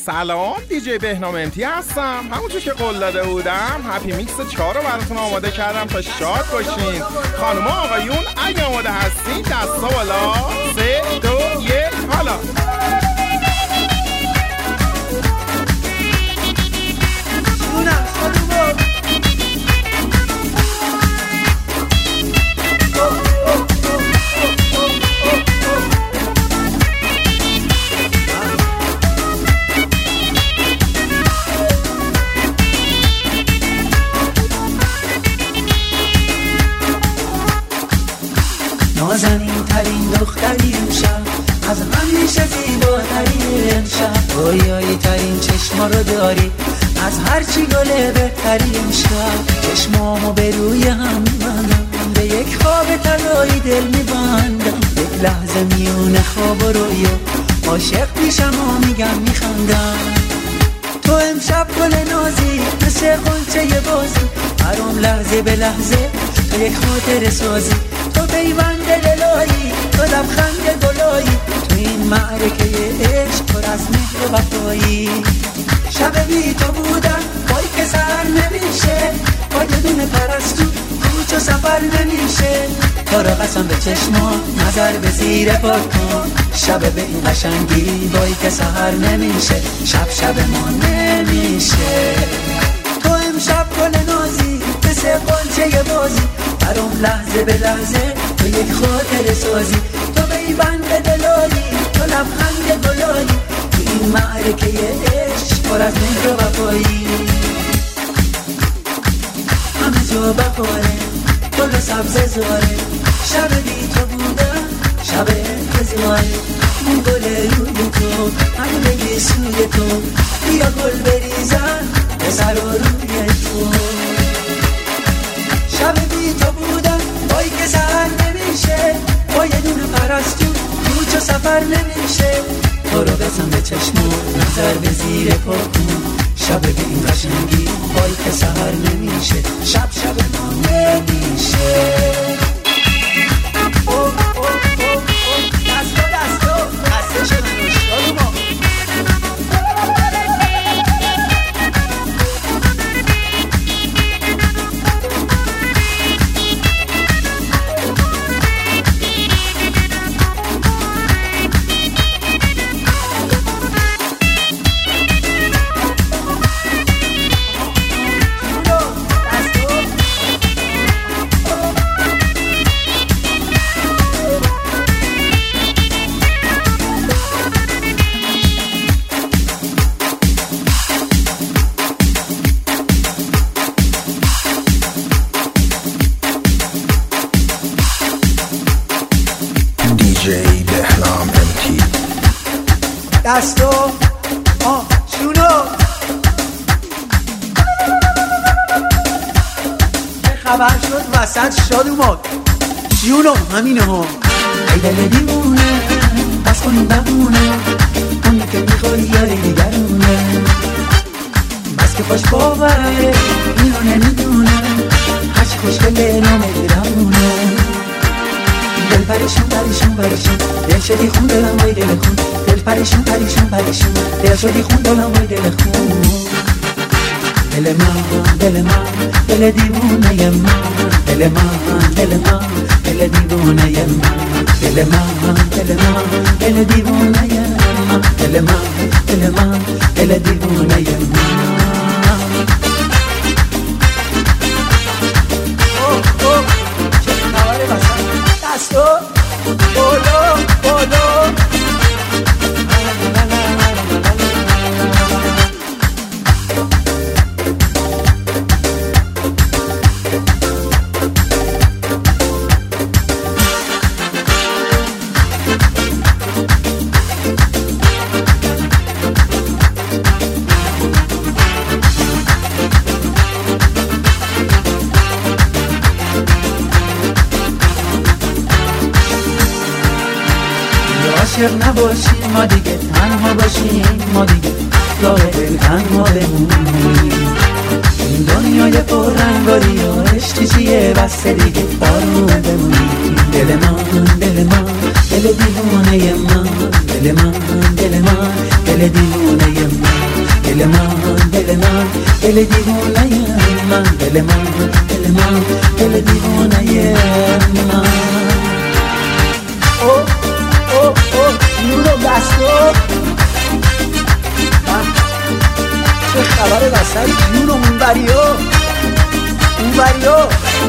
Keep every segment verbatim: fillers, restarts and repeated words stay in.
سلام، دیجی بهنام امتی هستم. همونجور که قول داده بودم هپی میکس چهار رو براتون آماده کردم تا شاد باشین. خانم آقایون اگه آماده هستین دستا بالا. سه دو یک حالا. نازنین ترین دختری امشب، از همیشه زیباتری امشب، رویایی ترین چشما رو داری، از هرچی گله بهتری امشب. چشمامو به روی هم میبندم، به یک خواب طلایی دل میبندم، یک لحظه میونه خواب و رویا عاشق پیشم و میگم میخندم. تو امشب گل نازی مثل غنچه بازی، برام لحظه به لحظه تو یک خاطر سازی، تو پیوند دلایی، تو لبخند گلایی، تو این معرکه عشق پر از مهر و وفایی. شب بی تو بودم وای که سر نمیشه، با یه دونه پرستو کوچ و سفر نمیشه. تو را قسم به چشما نظر به زیر پا کن، شب به این قشنگی وای که سحر نمیشه، شب شب ما نمیشه. تو امشب گل نازی مثل قنچه بازی، برام لحظه به لحظه تو یک خاطر سازی، تو پیوند دلایی، تو لبخند گلایی، تو این معرکه عشق پر از مهر و وفایی. همه جا بخوره گل سبز زاره، شب بی تو بودم شب انتظاره، اون گل روی تو همه سوی تو، بیا گل بریزن به سر و روی تو. شب بی تو بودم وای که سهر نمیشه، با یه دونه پرستو کوچ و سفر نمیشه. تو رو بزن به چشمو نظر به زیر پا کن، شب بی این قشنگی وای که سهر نمیشه، شب شب ما نمیشه. دستو دستو دسته شدن اشتاد ما. دیجی بهنام امتی. دستو آه شونو چه خبر شد وسط شاد اومد شونو همینه ها. ای دل دیوونه بس کنی بمونه، اونی که میخوری یاری دیگرونه، بس که خوش باوره میونه میدونه، هرچی خوشگله نامه دیرمونه. دل پریشون پریشون پریشون دل شدی خون دلم وای دل خون، دل پریشون پریشون پریشون دل شدی خون دلم وای دل خون. دل من دل من دل دیوونه من، دل من دل من دل دیوونه من، دل من دل من دل دیوونه من، دل من دل من دل دیوونه من. اوه اوه چه خبره واسه دستو بولو بولو. عاشق نباشیم ما دیگه، تنها باشیم ما دیگه، راه دل تنها بمونیم. این دنیای پر رنگاری و عشقی چیه بس دیگه، آروم بمونیم. دل من دل من دل دیوانه من، دل من دل من دل دیوانه من. دل من دل من دل دیوانه من دل من دل من دل دیوانه من او او او نورو دستو چه خبره وسط جون اون بریا اون بریا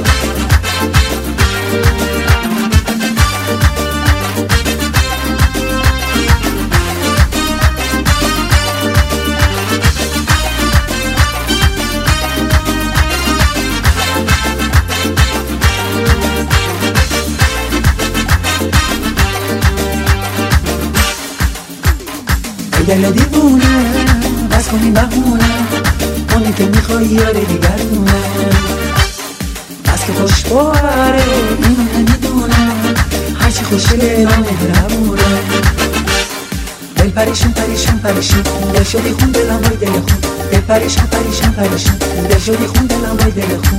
دل دیوونه بس کنی بهونه اونی که میخوای یاره دیگرونه بس که خوش باره اینو نمیدونه هرچی خوشگله را مهربونه دل پریشون پریشون پریشون دل شدی خون دلم وای دل خون دل پریشون پریشون پریشون دل شدی خون دلم وای دل خون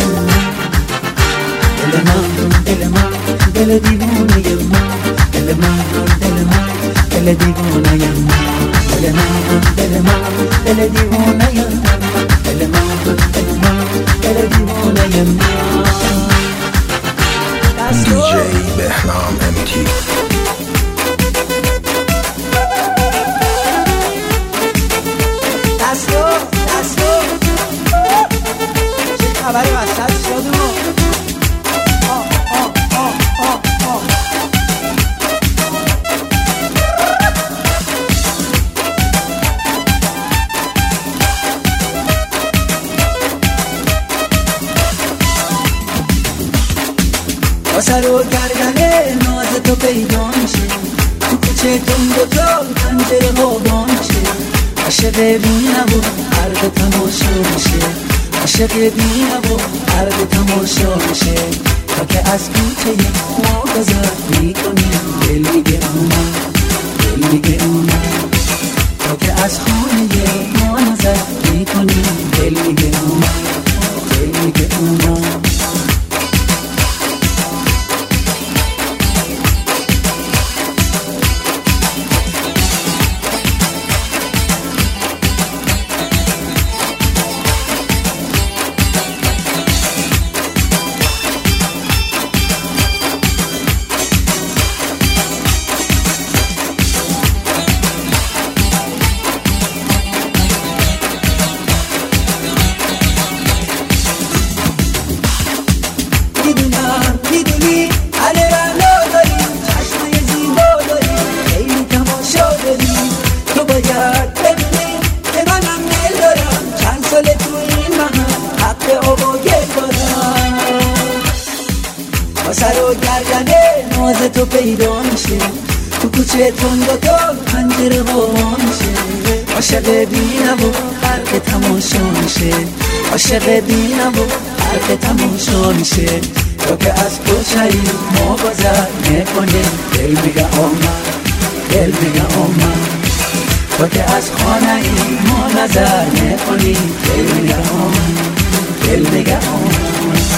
دل من دل من دل دیوونه من دل من دل من دل دیوونه من دل من دل من دل دیوانه من دل من دل من دل دیوانه من دیجی بهنام امتی دستو دستو چه خبری وسط شد سر و گردنه ناز تو پیدا میشه تو کوچه تون دوتا پنجره ها با میشه عاشق بینم و عرض تماشا میشه عاشق بینم و عرض تماشا میشه تا که از کوچه ما گذر میکنیم دل میگه اومد دل میگه اومد تا که از خونه ما نظر میکنیم دل میگه اومد دل میگه اومد تو پیدا میشه تو کوچه تند تا پنجره ها میشه عاشق بینم و حرف تماشا میشه عاشق بینم و حرف تماشا میشه تا که از کوچه ما گذر میکنه دل میگه آمد دل میگه آمد تا که از خانه ما نظر میکنیم دل میگه آمد دل میگه آمد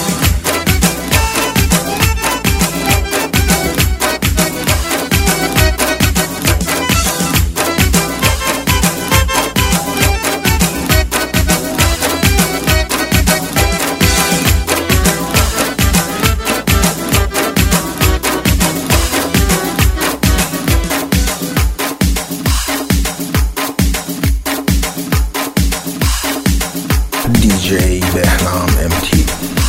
دیجی بهنام امتی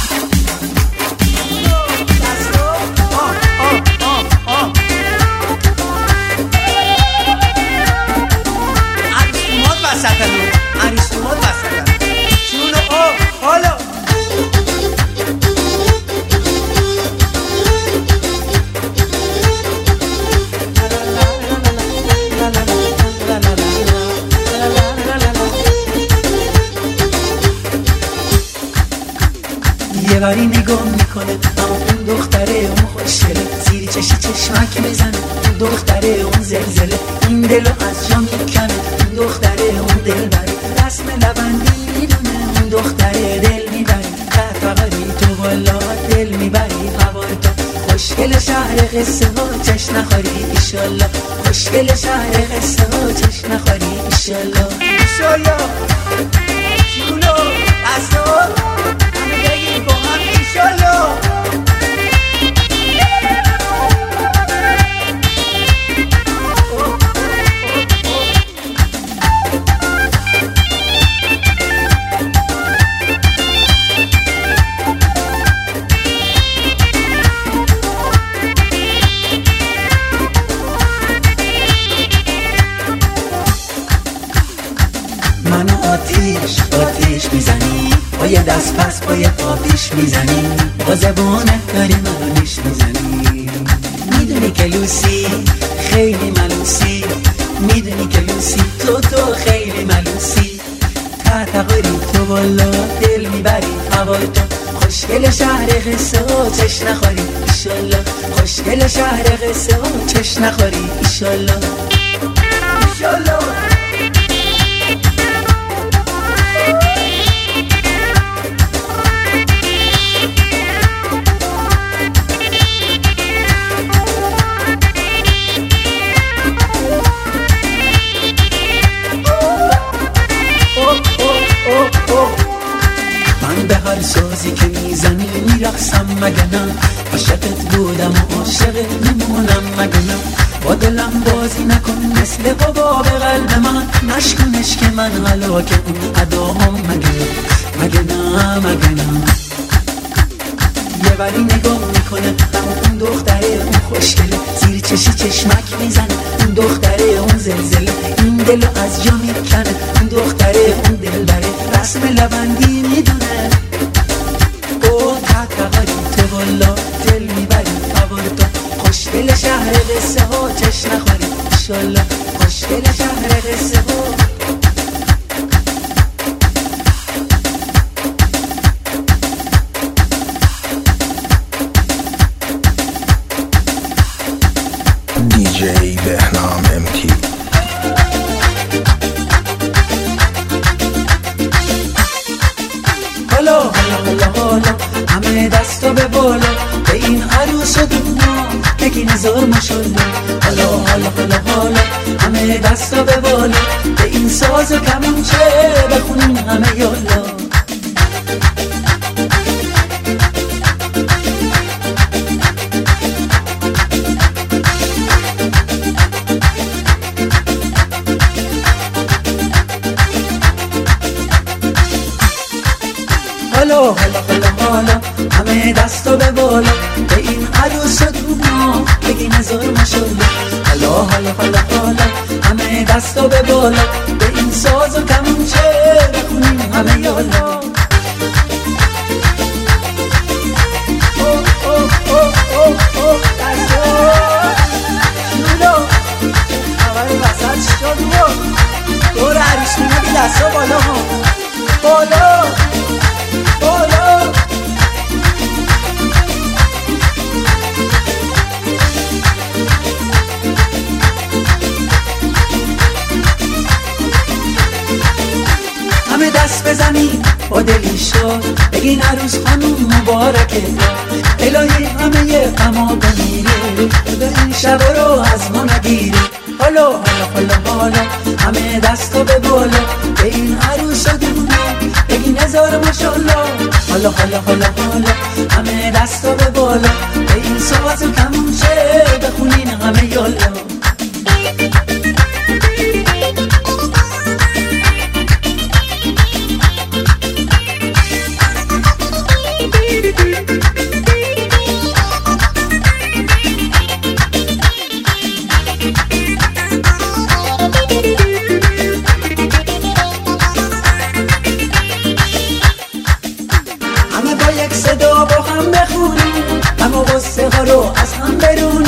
عریستومات وسطن عریستومات وسطن شونو آه حالا یه باری نگاه میکنه اما اون دختره اون خوشگله زیر چشی چشمک میزنه اون دختره اون زلزله این دلو از جا میکنه اون دختره اون دل بره رسم لبندی میدونه اون دختره دل میبره فقری تو بالا دل میبری هوار تو خوشگل شهر قصه ها چش نخوری ایشالله خوشگل شهر قصه ها چش نخوری ایشالله ایشالله منو آتیش آتیش میزنی، با یه دست پس با یه پا پیش میزنی، با زبونت داری منو نیش میزنی. میدونی که لوسی خیلی ملوسی، میدونی که لوسی تو تو خیلی ملوسی. تقری تو بالا دل میبری هوای تو، خوشگل شهر قصه ها چش نخوری ایشالله، خوشگل شهر قصه ها چش نخوری ایشالله ایشالله. من به هر سازی که میزنی میرقصم مگه نه، عاشقت بودم و عاشق میمونم مگه نه. با دلم بازی نکن مثل حباب قلب من، نشکنش که من هلاک اون اداهم مگه نه مگه نه مگه نه. یه ولی نگاه میکنه اما اون دختره اون خوشگله، زیر چشی چشمک میزنه اون دختره اون زلزله، این دلو از جا میکنه اون دختره اون دلبره، رسم لبندی میدونه. او تقری تو بالا دل میبری هوار تو، خوشگل شهر قصه ها چش نخوری ایشالله، خوشگل شهر قصه ها. دیجی بهنام امتی. حالا حالا حالا حالا همه دستا به بالا، به این عروس و دونا بگی نزار ماشالله. حالا حالا حالا حالا همه دستا به بالا، به این ساز و کمانچه بخونین همه یالا. حالا حالا حالا حالا همه دستا به بالا، به این عروس و دونا بگی نزار ماشالله. حالا حالا حالا حالا همه دستا به بالا، به این ساز و کمانچه بخونیم همه یالا. اوه اوه اوه اوه اوه دستا شلولا خبر وسط شد و دور عروس میمونی دستا بالا ها بالا بالا. همه دست بزنیم با دلی شد، بگین عروس خانوم مبارکه، الهی همه غما بمیره، به این شب رو از ما نگیره. حالا حالا حالا حالا همه دستا به بالا، به این عروس و دونا بگین هزار ماشالله. حالا حالا حالا حالا همه دستا به بالا، به این ساز و کمانچه بخونین همه یالا. همه با یک صدا با هم بخونیم، همه غصه ها رو از هم برونیم.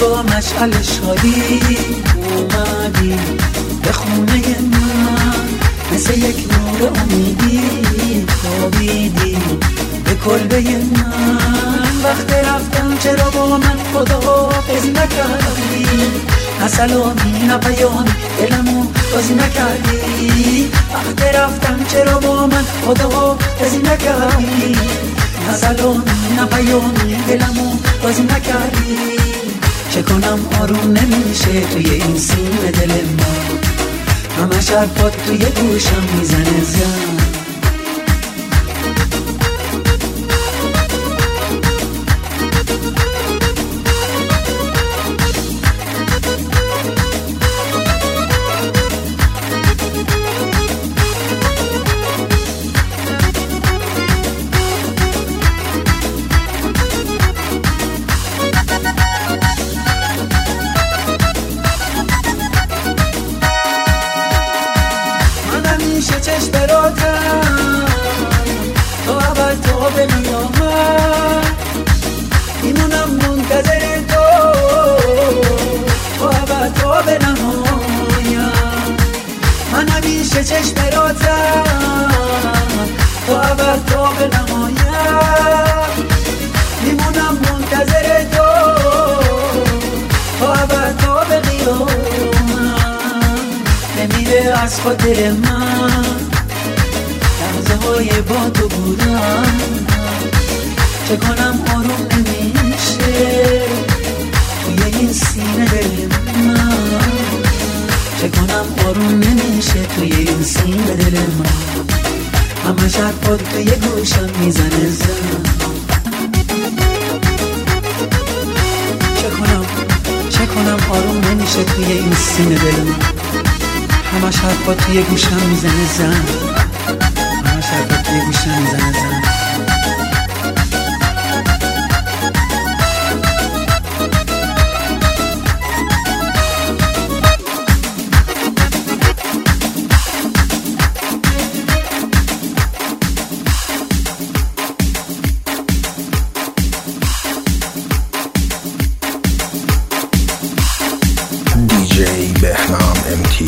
با مشعل شادی اومدی به خونه من، مثل یک نور امیدی خوابیدی به کلبه من. وقت رفتم چرا با من خداحافظی نکردی؟ نه سلامی نه پیامی دلمو بازی نکردی. وقت رفتم چرا با من خداحافظی نکردی؟ نه سلامی نه پیامی دلمو بازی نکردی. چه کنم آروم نمیشه توی این سینه دل من، همش حرفات توی گوشم میزنه زن. چشم براتم تو اول تو به میامد، میمونم منتظر تو تو اول تو به نمایم. من همیشه چشم براتم تو اول تو به نمایم، میمونم منتظر تو تو اول تو به قیامم. نمیره از خاطر من لحظه های با تو بودم، چه کنم آروم نمیشه توی این سینه دل من، چه کنم آروم نمیشه توی این سینه دل من. همه شرفات توی گوشم میزنه زن. چه کنم چه کنم آروم نمیشه توی این سینه دل من، همه حرفات توی گوشم میزنه زن. همه حرفات توی گوشم میزنه زن. دیجی بهنام امتی.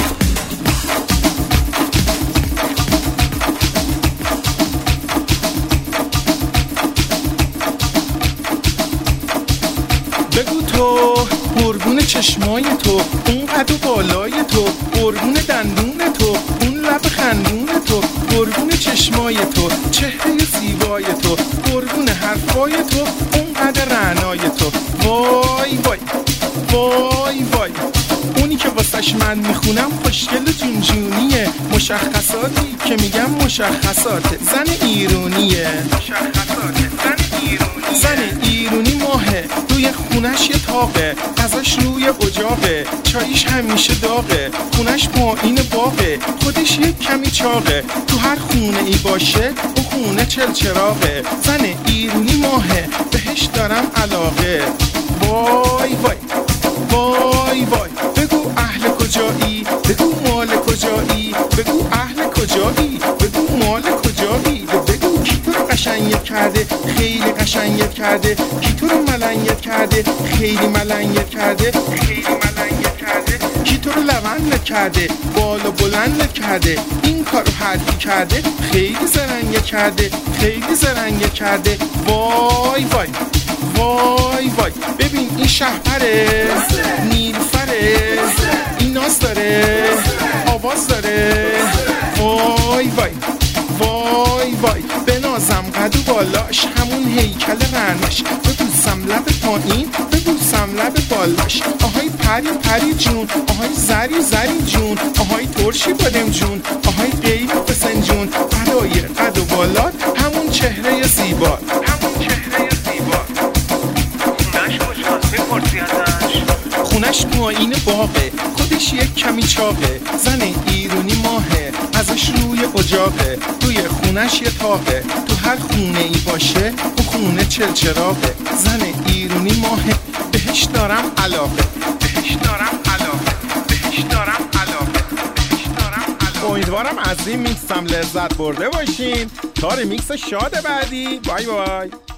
بگو تو قربون چشمای تو، اون قد و بالای تو، قربون دندون تو، اون لب خندون تو، قربون چشمای تو، چهره زیبای تو، قربون حرفای تو، اون قد رعنای تو. وای وای وای وای، اونی که واسش من میخونم خوشگل جونجونیه، مشخصاتی که میگم مشخصاته، زن ایرونیه. مشخصاته زن ایرونیه، زن ایرونی ماهه، روی خونش یه تاقه، غذاش روی اجاقه، چاییش همیشه داغه، خونش پایین باغه، خودش یک کمی چاقه، تو هر خونه ای باشه اون خونه چلچراغه. زن ایرونی ماهه، بهش دارم علاقه. وای وای وای وای، بگو اهل کجایی، بگو مال کجایی، بگو اهل کجایی، بگو مال کجایی، بگو کی تو رو قشنگت کرده، خیلی قشنگت کرده، کی تو رو ملنگت کرده، خیلی ملنگت کرده، خیلی ملنگت کرده، کی تو رو لبنت کرده، بالا بلندت کرده، این کارو هر کی کرده، خیلی زرنگت کرده، خیلی زرنگت کرده. وای وای وای وای، ببین این شهپره، نیلوفره، این ناز داره، آواز داره. وای وای وای وای، بنازم قد و بالاش، همون هیکل رنش، ببوسم لب پایین، ببوسم لب بالاش. آهای پری پری جون، آهای زری زری جون، آهای ترشی بادم جون، آهای غیر فسنجون، برای قد و بالات همون چهره زیبا، همون چهره زیبا. خونش پایین باغه، خودش یک کمی چاقه، زن ایرونی ماهه، ازش روی اجاقه، روی خونش یه تاقه، تو هر خونه ای باشه اون خونه چلچراغه. زن ایرونی ماهه، بهش دارم علاقه، بهش دارم علاقه، بهش دارم علاقه، بهش دارم علاقه. امیدوارم از این میکسم لذت برده باشین. تا ریمیکس شاد بعدی. بای بای.